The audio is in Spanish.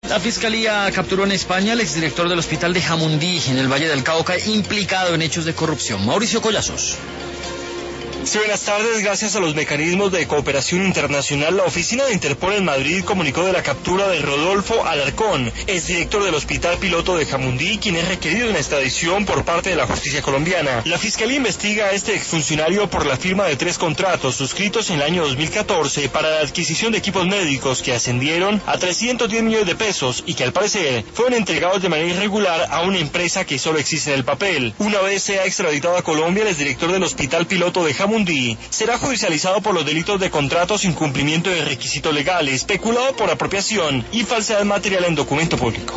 La Fiscalía capturó en España al exdirector del hospital de Jamundí, en el Valle del Cauca, implicado en hechos de corrupción. Mauricio Collazos. Sí, buenas tardes. Gracias a los mecanismos de cooperación internacional, la oficina de Interpol en Madrid comunicó de la captura de Rodolfo Alarcón, exdirector del Hospital Piloto de Jamundí, quien es requerido en extradición por parte de la justicia colombiana. La Fiscalía investiga a este exfuncionario por la firma de 3 contratos suscritos en el año 2014 para la adquisición de equipos médicos que ascendieron a 310 millones de pesos y que al parecer fueron entregados de manera irregular a una empresa que solo existe en el papel. Una vez sea extraditado a Colombia, el exdirector del Hospital Piloto de Jamundí será judicializado por los delitos de contratos, incumplimiento de requisitos legales, peculado por apropiación y falsedad material en documento público.